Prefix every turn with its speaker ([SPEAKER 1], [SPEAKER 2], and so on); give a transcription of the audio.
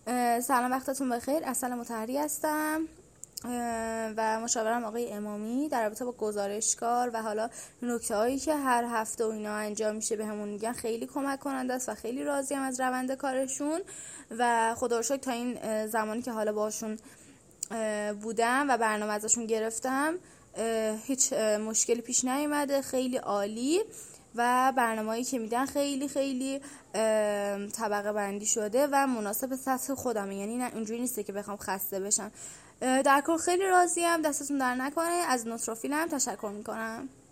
[SPEAKER 1] سلام، وقتتون بخیر. اصل مطهری هستم و مشاورم آقای امامی در رابطه با گزارشکار و حالا نکته هایی که هر هفته و اینا انجام میشه به همون میگن خیلی کمک کننده است و خیلی راضیم از روند کارشون و خدا رو شکر تا این زمانی که حالا باشون بودم و برنامه ازشون گرفتم هیچ مشکلی پیش نیومده. خیلی عالی و برنامه‌ای که میدن خیلی خیلی طبقه بندی شده و مناسب سطح خودمه، یعنی نه اینجوری نیسته که بخوام خسته بشم. در کل خیلی راضیم. دستتون در نکنه. از نوتروفیلم تشکر میکنم.